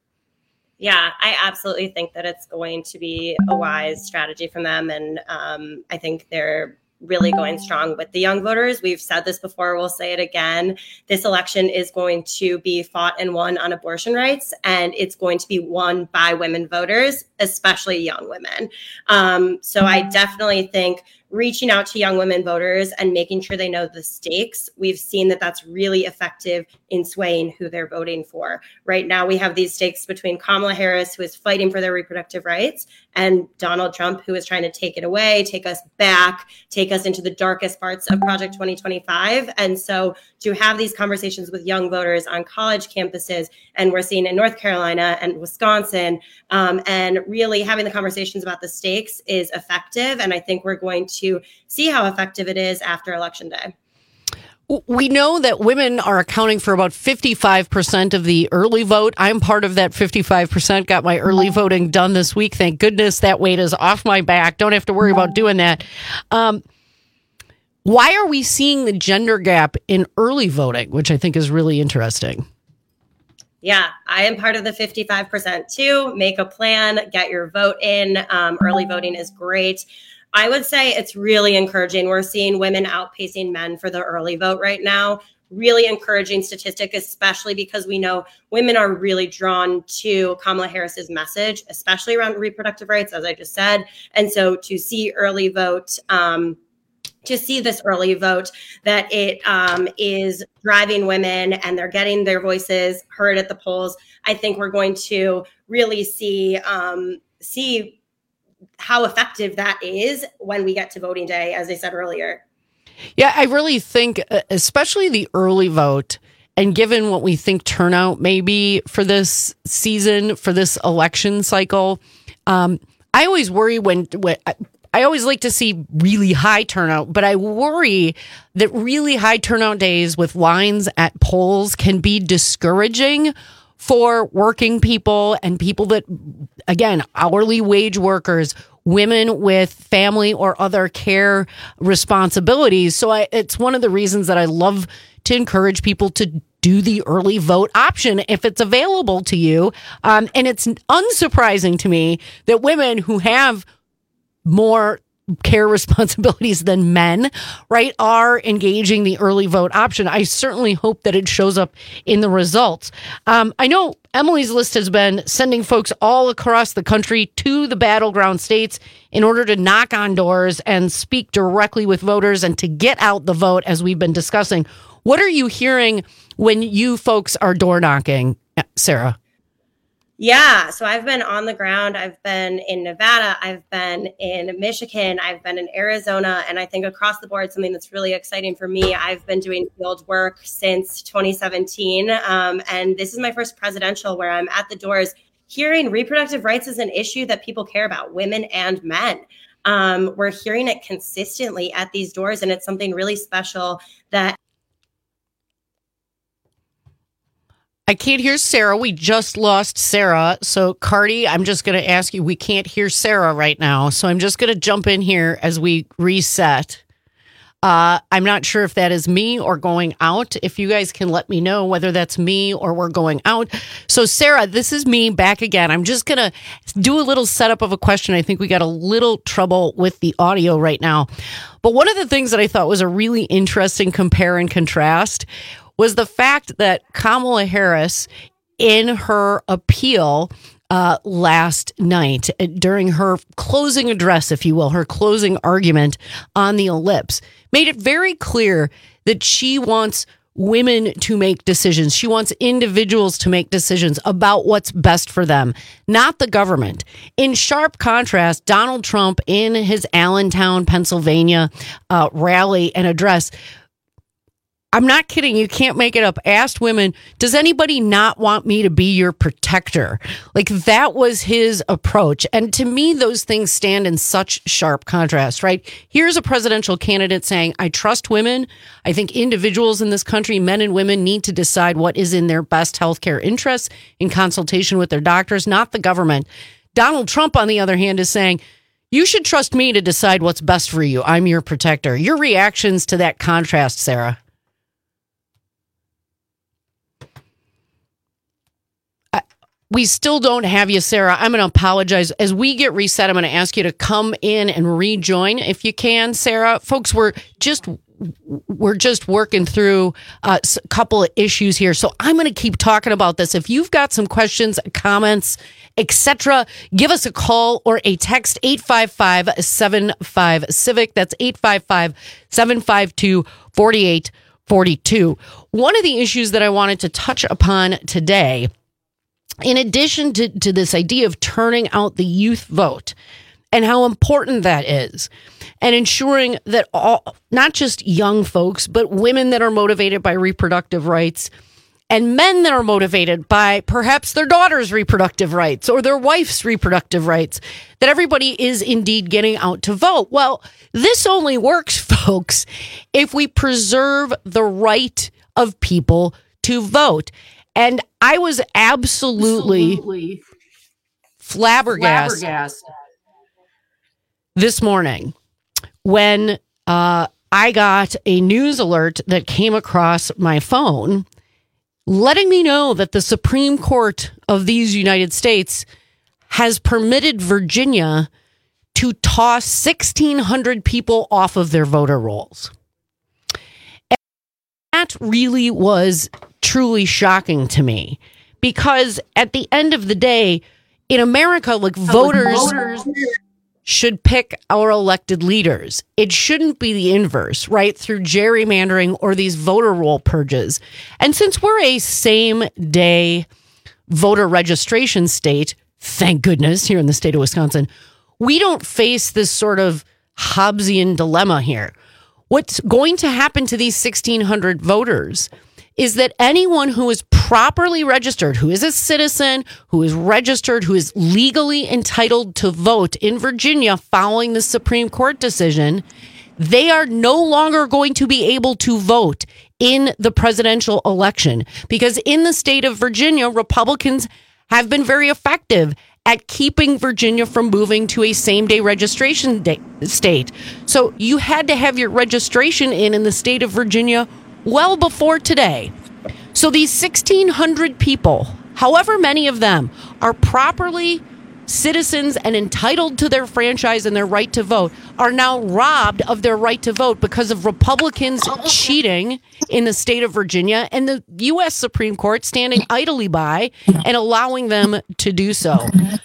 Yeah, I absolutely think that it's going to be a wise strategy from them. And I think they're really going strong with the young voters. We've said this before, we'll say it again. This election is going to be fought and won on abortion rights, and it's going to be won by women voters, especially young women. So I definitely think reaching out to young women voters and making sure they know the stakes, we've seen that that's really effective in swaying who they're voting for. Right now, we have these stakes between Kamala Harris, who is fighting for their reproductive rights, and Donald Trump, who is trying to take it away, take us back, take us into the darkest parts of Project 2025. And so to have these conversations with young voters on college campuses, and we're seeing in North Carolina and Wisconsin, and really having the conversations about the stakes is effective. And I think we're going to see how effective it is after Election Day. We know that women are accounting for about 55% of the early vote. I'm part of that 55%, got my early voting done this week. Thank goodness that weight is off my back. Don't have to worry about doing that. Why are we seeing the gender gap in early voting, which I think is really interesting? Yeah, I am part of the 55% too. Make a plan, get your vote in. Early voting is great. I would say it's really encouraging. We're seeing women outpacing men for the early vote right now. Really encouraging statistic, especially because we know women are really drawn to Kamala Harris's message, especially around reproductive rights, as I just said. And so to see early vote, this early vote, that it is driving women and they're getting their voices heard at the polls, I think we're going to really see how effective that is when we get to voting day, as I said earlier. Yeah, I really think, especially the early vote, and given what we think turnout may be for this season, for this election cycle, I always worry when I always like to see really high turnout, but I worry that really high turnout days with lines at polls can be discouraging for working people and people that, again, hourly wage workers, women with family or other care responsibilities. So it's one of the reasons that I love to encourage people to do the early vote option if it's available to you. And it's unsurprising to me that women who have more care responsibilities than men, right, are engaging the early vote option. I certainly hope that it shows up in the results. I know Emily's List has been sending folks all across the country to the battleground states in order to knock on doors and speak directly with voters and to get out the vote, as we've been discussing. What are you hearing when you folks are door knocking, Sarah? Yeah, so I've been on the ground. I've been in Nevada. I've been in Michigan. I've been in Arizona. And I think across the board, something that's really exciting for me, I've been doing field work since 2017. And this is my first presidential where I'm at the doors hearing reproductive rights is an issue that people care about, women and men. We're hearing it consistently at these doors. And it's something really special that I can't hear Sarah. We just lost Sarah. So, Cardi, I'm just going to ask you, we can't hear Sarah right now. So I'm just going to jump in here as we reset. I'm not sure if that is me or going out. If you guys can let me know whether that's me or we're going out. So, Sarah, this is me back again. I'm just going to do a little setup of a question. I think we got a little trouble with the audio right now. But one of the things that I thought was a really interesting compare and contrast was the fact that Kamala Harris, in her appeal last night, during her closing address, if you will, her closing argument on the ellipse, made it very clear that she wants women to make decisions. She wants individuals to make decisions about what's best for them, not the government. In sharp contrast, Donald Trump, in his Allentown, Pennsylvania rally and address, I'm not kidding. You can't make it up. Asked women, does anybody not want me to be your protector? Like, that was his approach. And to me, those things stand in such sharp contrast, right? Here's a presidential candidate saying, I trust women. I think individuals in this country, men and women, need to decide what is in their best healthcare interests in consultation with their doctors, not the government. Donald Trump, on the other hand, is saying, you should trust me to decide what's best for you. I'm your protector. Your reactions to that contrast, Sarah? We still don't have you, Sarah. I'm going to apologize. As we get reset, I'm going to ask you to come in and rejoin if you can, Sarah. Folks, we're just working through a couple of issues here. So I'm going to keep talking about this. If you've got some questions, comments, etc., give us a call or a text, 855-75-CIVIC. That's 855-752-4842. One of the issues that I wanted to touch upon today, in addition to this idea of turning out the youth vote and how important that is, and ensuring that all, not just young folks, but women that are motivated by reproductive rights and men that are motivated by perhaps their daughter's reproductive rights or their wife's reproductive rights, that everybody is indeed getting out to vote. Well, this only works, folks, if we preserve the right of people to vote. And I was absolutely flabbergasted this morning when I got a news alert that came across my phone letting me know that the Supreme Court of these United States has permitted Virginia to toss 1,600 people off of their voter rolls. And that really was truly shocking to me, because at the end of the day, in America, like, voters should pick our elected leaders. It shouldn't be the inverse, right? Through gerrymandering or these voter roll purges. And since we're a same day voter registration state, thank goodness, here in the state of Wisconsin, we don't face this sort of Hobbesian dilemma here. What's going to happen to these 1,600 voters is that anyone who is properly registered, who is a citizen, who is registered, who is legally entitled to vote in Virginia following the Supreme Court decision, they are no longer going to be able to vote in the presidential election. Because in the state of Virginia, Republicans have been very effective at keeping Virginia from moving to a same-day registration state. So you had to have your registration in the state of Virginia well before today. So these 1,600 people, however many of them are properly citizens and entitled to their franchise and their right to vote, are now robbed of their right to vote because of Republicans cheating in the state of Virginia and the U.S. Supreme Court standing idly by and allowing them to do so.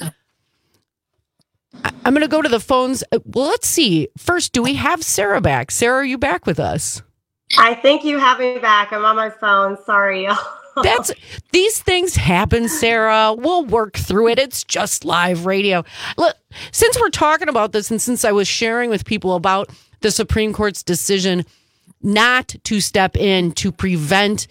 I'm going to go to the phones. Well, let's see. First, do we have Sarah back? Sarah, are you back with us? I think you have me back. I'm on my phone. Sorry. These things happen, Sarah. We'll work through it. It's just live radio. Look, since we're talking about this, and since I was sharing with people about the Supreme Court's decision not to step in to prevent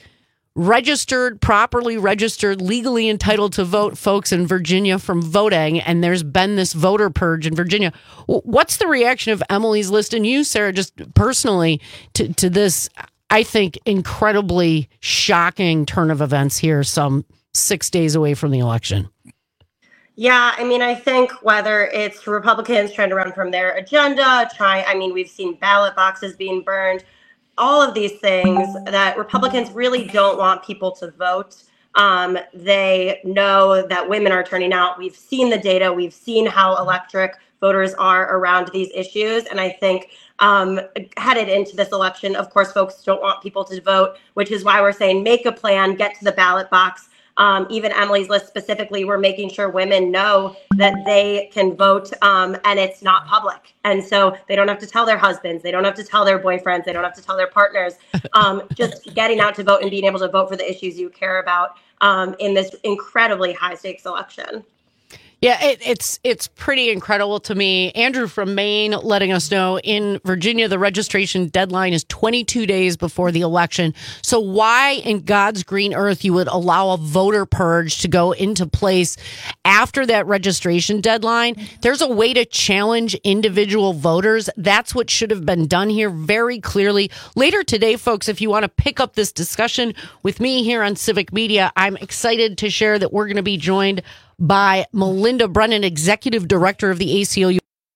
properly registered, legally entitled to vote folks in Virginia from voting, and there's been this voter purge in Virginia. What's the reaction of Emily's List and you, Sarah, just personally to this? I think, incredibly shocking turn of events here, some 6 days away from the election. Yeah, I mean, I think whether it's Republicans trying to run from their agenda, we've seen ballot boxes being burned, all of these things that Republicans really don't want people to vote. They know that women are turning out. We've seen the data. We've seen how electric voters are around these issues. And I think headed into this election, of course, folks don't want people to vote, which is why we're saying make a plan, get to the ballot box. Even Emily's List specifically, we're making sure women know that they can vote and it's not public. And so they don't have to tell their husbands, they don't have to tell their boyfriends, they don't have to tell their partners. Just getting out to vote and being able to vote for the issues you care about in this incredibly high stakes election. Yeah, it's pretty incredible to me. Andrew from Maine letting us know in Virginia, the registration deadline is 22 days before the election. So why in God's green earth you would allow a voter purge to go into place after that registration deadline? There's a way to challenge individual voters. That's what should have been done here very clearly. Later today, folks, if you want to pick up this discussion with me here on Civic Media, I'm excited to share that we're going to be joined by Melinda Brennan, Executive Director of the ACLU.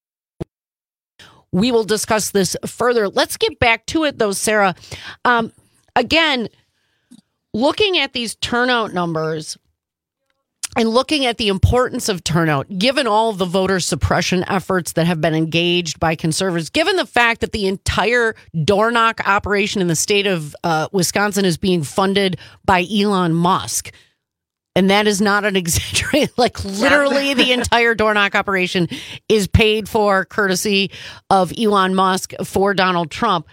We will discuss this further. Let's get back to it, though, Sarah. Again, looking at these turnout numbers and looking at the importance of turnout, given all of the voter suppression efforts that have been engaged by conservatives, given the fact that the entire door knock operation in the state of Wisconsin is being funded by Elon Musk. And that is not an exaggeration. Like literally the entire door knock operation is paid for courtesy of Elon Musk for Donald Trump.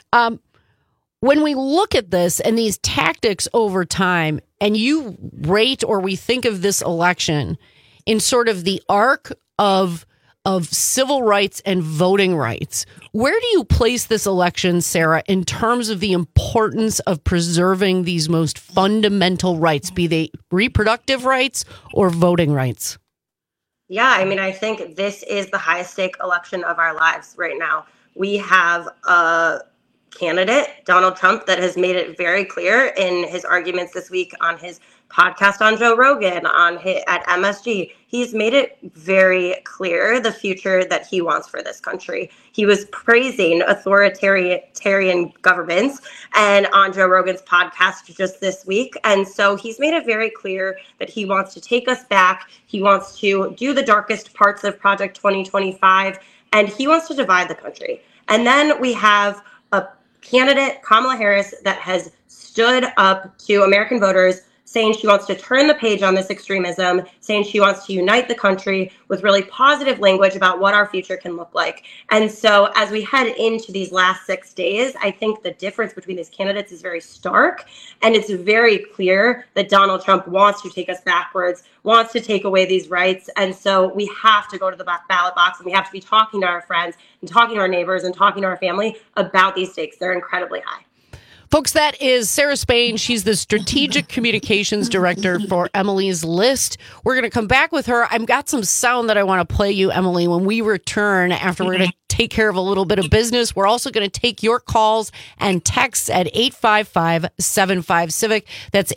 When we look at this and these tactics over time, and you rate or we think of this election in sort of the arc of civil rights and voting rights, where do you place this election, Sarah, in terms of the importance of preserving these most fundamental rights, be they reproductive rights or voting rights? Yeah, I mean, I think this is the highest stake election of our lives right now. We have a candidate, Donald Trump, that has made it very clear in his arguments this week on his podcast on Joe Rogan, at MSG. He's made it very clear the future that he wants for this country. He was praising authoritarian governments and on Joe Rogan's podcast just this week. And so he's made it very clear that he wants to take us back. He wants to do the darkest parts of Project 2025, and he wants to divide the country. And then we have a candidate, Kamala Harris, that has stood up to American voters, saying she wants to turn the page on this extremism, saying she wants to unite the country with really positive language about what our future can look like. And so as we head into these last 6 days, I think the difference between these candidates is very stark. And it's very clear that Donald Trump wants to take us backwards, wants to take away these rights. And so we have to go to the ballot box, and we have to be talking to our friends and talking to our neighbors and talking to our family about these stakes. They're incredibly high. Folks, that is Sarah Spain. She's the Strategic Communications Director for Emily's List. We're going to come back with her. I've got some sound that I want to play you, Emily, when we return after we're going to take care of a little bit of business. We're also going to take your calls and texts at 855-75-CIVIC. That's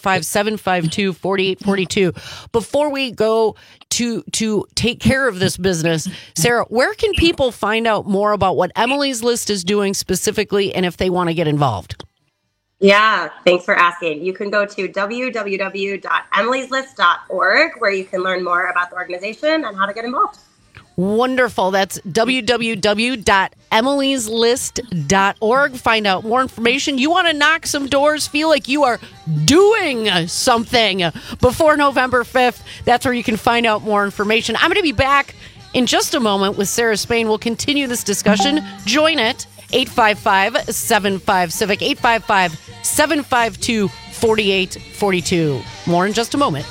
855-752-4842. Before we go to take care of this business, Sarah, where can people find out more about what Emily's List is doing specifically and if they want to get involved? Yeah, thanks for asking. You can go to www.emilyslist.org, where you can learn more about the organization and how to get involved. Wonderful. That's www.emilyslist.org. Find out more information. You want to knock some doors, feel like you are doing something before November 5th. That's where you can find out more information. I'm going to be back in just a moment with Sarah Spain. We'll continue this discussion. Join it. 855-75-CIVIC, 855-752-4842. More in just a moment.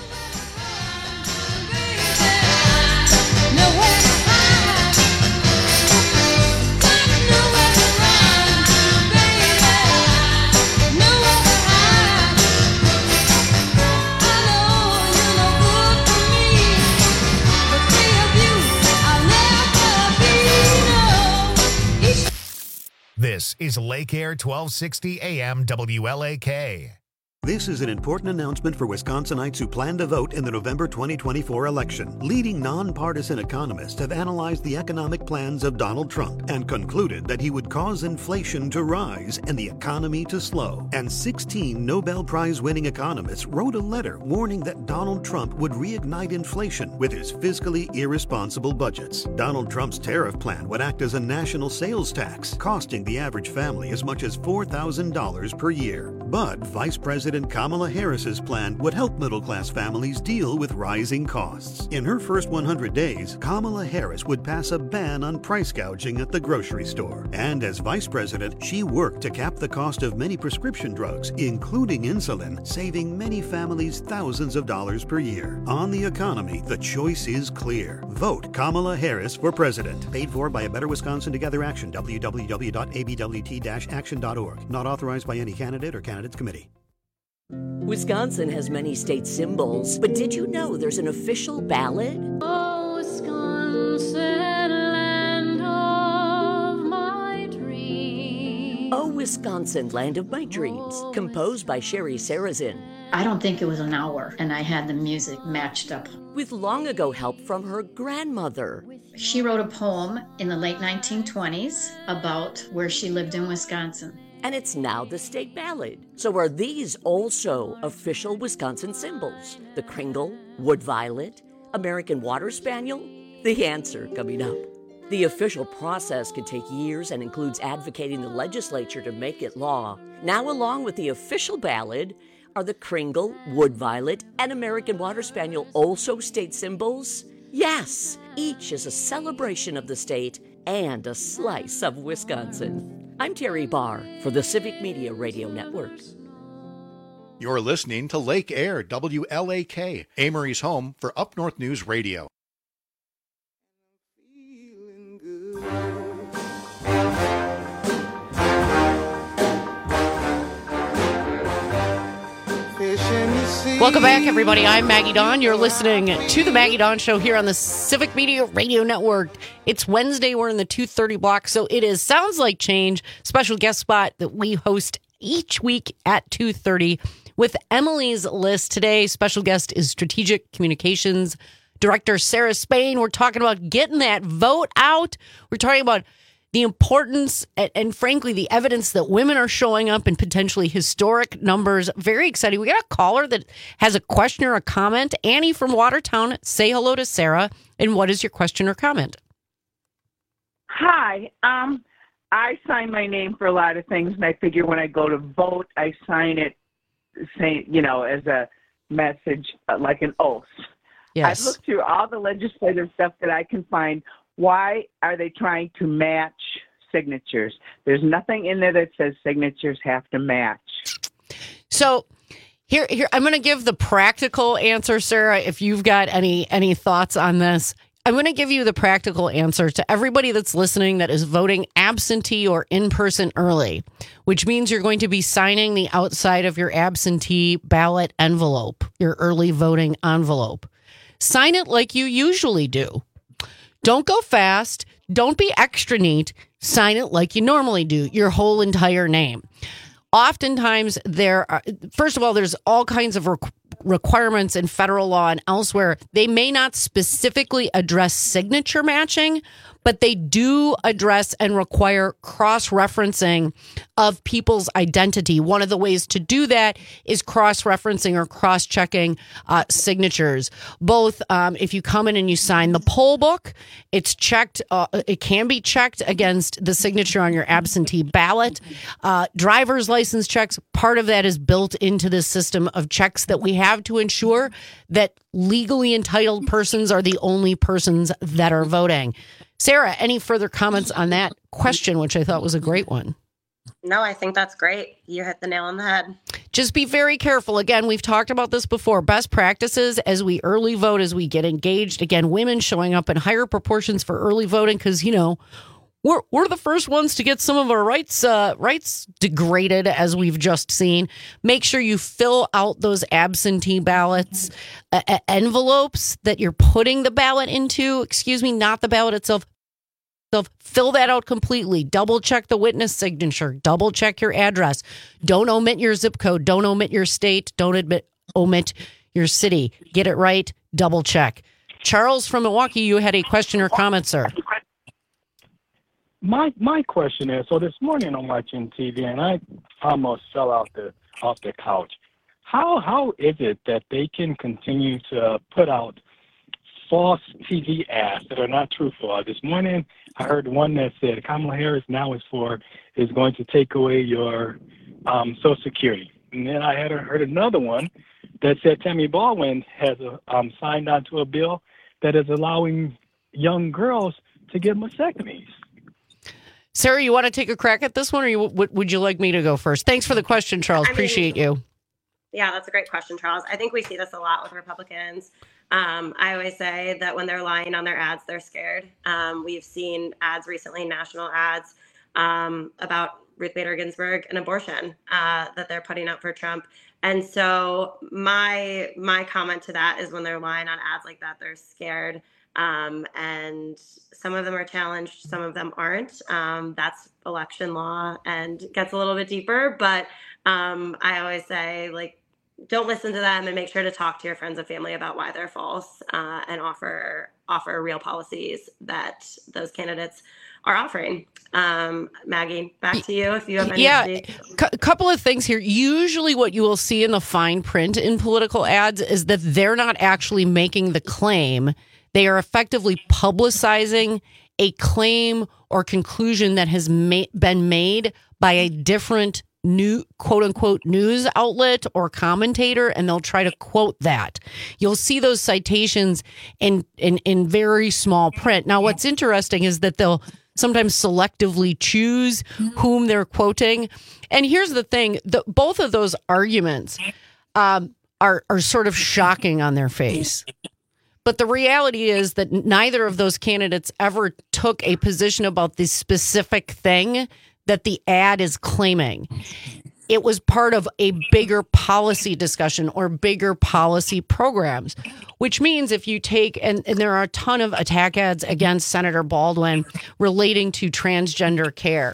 This is Lake Air 1260 AM WLAK. This is an important announcement for Wisconsinites who plan to vote in the November 2024 election. Leading nonpartisan economists have analyzed the economic plans of Donald Trump and concluded that he would cause inflation to rise and the economy to slow. And 16 Nobel Prize-winning economists wrote a letter warning that Donald Trump would reignite inflation with his fiscally irresponsible budgets. Donald Trump's tariff plan would act as a national sales tax, costing the average family as much as $4,000 per year. But Vice President Kamala Harris's plan would help middle-class families deal with rising costs. In her first 100 days, Kamala Harris would pass a ban on price gouging at the grocery store. And as vice president, she worked to cap the cost of many prescription drugs, including insulin, saving many families thousands of dollars per year. On the economy, the choice is clear. Vote Kamala Harris for president. Paid for by A Better Wisconsin Together Action, www.abwt-action.org. Not authorized by any candidate or candidates committee. Wisconsin has many state symbols, but did you know there's an official ballad? Oh, Wisconsin, land of my dreams. Oh, Wisconsin, land of my dreams, composed by Sherry Sarazin. I don't think it was an hour, and I had the music matched up. With long ago help from her grandmother. She wrote a poem in the late 1920s about where she lived in Wisconsin. And it's now the state ballad. So are these also official Wisconsin symbols? The Kringle, Wood Violet, American Water Spaniel? The answer coming up. The official process can take years and includes advocating the legislature to make it law. Now, along with the official ballad, are the Kringle, Wood Violet, and American Water Spaniel also state symbols? Yes, each is a celebration of the state and a slice of Wisconsin. I'm Terry Barr for the Civic Media Radio Network. You're listening to Lake Air, WLAK, Amory's home for Up North News Radio. Welcome back, everybody. I'm Maggie Dawn. You're listening to the Maggie Dawn Show here on the Civic Media Radio Network. It's Wednesday. We're in the 2:30 block, so it is Sounds Like Change, special guest spot that we host each week at 2:30 with Emily's List. Today, special guest is Strategic Communications Director Sarah Spain. We're talking about getting that vote out. We're talking about the importance and frankly, the evidence that women are showing up in potentially historic numbers. Very exciting. We got a caller that has a question or a comment. Annie from Watertown, say hello to Sarah. And what is your question or comment? Hi. I sign my name for a lot of things, and I figure when I go to vote, I sign it saying, as a message, like an oath. Yes. I've looked through all the legislative stuff that I can find. Why are they trying to match signatures? There's nothing in there that says signatures have to match. So here I'm going to give the practical answer, Sarah. If you've got any thoughts on this, I'm going to give you the practical answer to everybody that's listening that is voting absentee or in person early, which means you're going to be signing the outside of your absentee ballot envelope, your early voting envelope. Sign it like you usually do. Don't go fast. Don't be extra neat. Sign it like you normally do, your whole entire name. Oftentimes, first of all, there's all kinds of requirements in federal law and elsewhere. They may not specifically address signature matching, but they do address and require cross-referencing of people's identity. One of the ways to do that is cross-referencing or cross-checking signatures. Both if you come in and you sign the poll book, it's checked. It can be checked against the signature on your absentee ballot. Driver's license checks, part of that is built into the system of checks that we have to ensure that legally entitled persons are the only persons that are voting. Sarah, any further comments on that question, which I thought was a great one? No, I think that's great. You hit the nail on the head. Just be very careful. Again, we've talked about this before. Best practices as we early vote, as we get engaged. Again, women showing up in higher proportions for early voting because, we're the first ones to get some of our rights degraded, as we've just seen. Make sure you fill out those absentee ballots envelopes that you're putting the ballot into. Excuse me, not the ballot itself. So fill that out completely. Double check the witness signature. Double check your address. Don't omit your zip code. Don't omit your state. Don't omit your city. Get it right. Double check. Charles from Milwaukee, you had a question or comment, sir. My question is, so this morning I'm watching TV and I almost fell off the couch. How is it that they can continue to put out false TV ads that are not truthful? This morning I heard one that said Kamala Harris now is going to take away your Social Security. And then I had heard another one that said Tammy Baldwin has signed on to a bill that is allowing young girls to get mastectomies. Sarah, you want to take a crack at this one, or would you like me to go first? Thanks for the question, Charles. Appreciate you. Yeah, that's a great question, Charles. I think we see this a lot with Republicans. I always say that when they're lying on their ads, they're scared. We've seen ads recently, national ads, about Ruth Bader Ginsburg and abortion that they're putting out for Trump. And so my comment to that is when they're lying on ads like that, they're scared. And some of them are challenged, some of them aren't. That's election law and gets a little bit deeper. But I always say, like, don't listen to them and make sure to talk to your friends and family about why they're false, and offer real policies that those candidates are offering. Maggie, back to you if you have any. Yeah, couple of things here. Usually what you will see in the fine print in political ads is that they're not actually making the claim. They are effectively publicizing a claim or conclusion that has been made by a different new quote unquote news outlet or commentator, and they'll try to quote that. You'll see those citations in very small print. Now, what's interesting is that they'll sometimes selectively choose whom they're quoting. And here's the thing, both of those arguments are sort of shocking on their face. But the reality is that neither of those candidates ever took a position about the specific thing that the ad is claiming. It was part of a bigger policy discussion or bigger policy programs, which means if you take, and there are a ton of attack ads against Senator Baldwin relating to transgender care.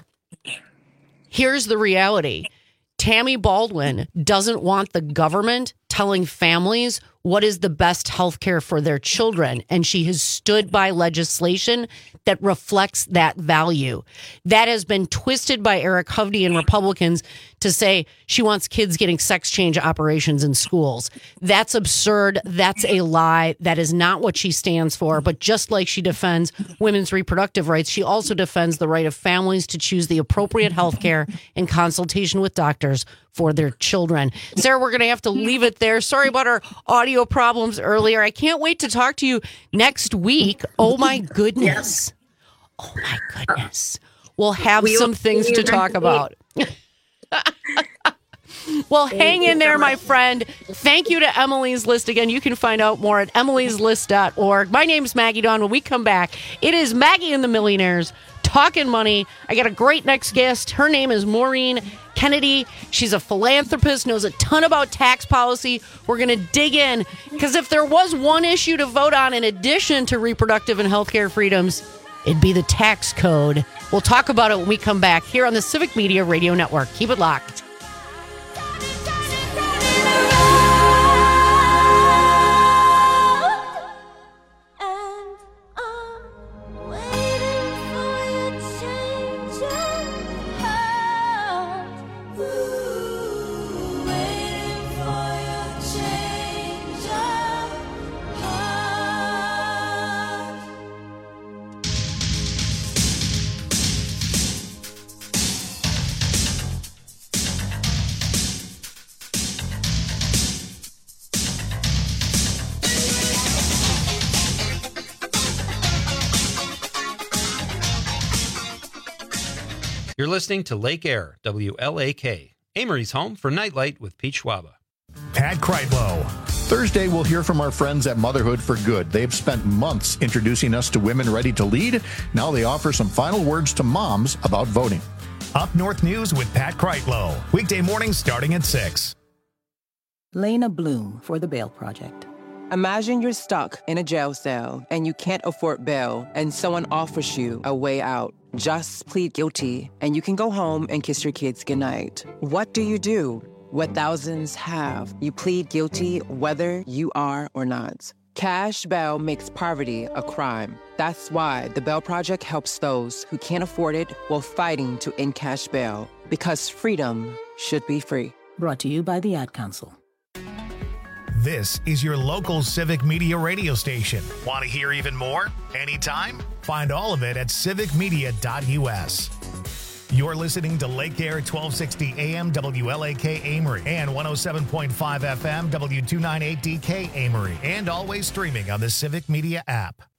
Here's the reality. Tammy Baldwin doesn't want the government telling families what is the best health care for their children. And she has stood by legislation that reflects that value. That has been twisted by Eric Hovde and Republicans to say she wants kids getting sex change operations in schools. That's absurd. That's a lie. That is not what she stands for. But just like she defends women's reproductive rights, she also defends the right of families to choose the appropriate health care in consultation with doctors for their children. Sarah, we're going to have to leave it there. Sorry about our audio problems earlier. I can't wait to talk to you next week. Oh, my goodness. Oh, my goodness. We'll have some things to talk about. Well, hang in there, my friend. Thank you to Emily's List. Again, you can find out more at emilyslist.org. My name's Maggie Dawn. When we come back, it is Maggie and the Millionaires talking money. I got a great next guest. Her name is Maureen Kennedy. She's a philanthropist, knows a ton about tax policy. We're going to dig in, because if there was one issue to vote on in addition to reproductive and healthcare freedoms, it'd be the tax code. We'll talk about it when we come back here on the Civic Media Radio Network. Keep it locked. You're listening to Lake Air, WLAK, Amory's home for Nightlight with Pete Schwaba. Pat Kreitlow. Thursday, we'll hear from our friends at Motherhood for Good. They've spent months introducing us to women ready to lead. Now they offer some final words to moms about voting. Up North News with Pat Kreitlow. Weekday mornings starting at 6. Lena Bloom for the Bail Project. Imagine you're stuck in a jail cell and you can't afford bail and someone offers you a way out. Just plead guilty and you can go home and kiss your kids goodnight. What do you do? What thousands have. You plead guilty whether you are or not. Cash bail makes poverty a crime. That's why the Bail Project helps those who can't afford it while fighting to end cash bail. Because freedom should be free. Brought to you by the Ad Council. This is your local Civic Media radio station. Want to hear even more? Anytime? Find all of it at civicmedia.us. You're listening to Lake Air 1260 AM WLAK Amory and 107.5 FM W298DK Amory, and always streaming on the Civic Media app.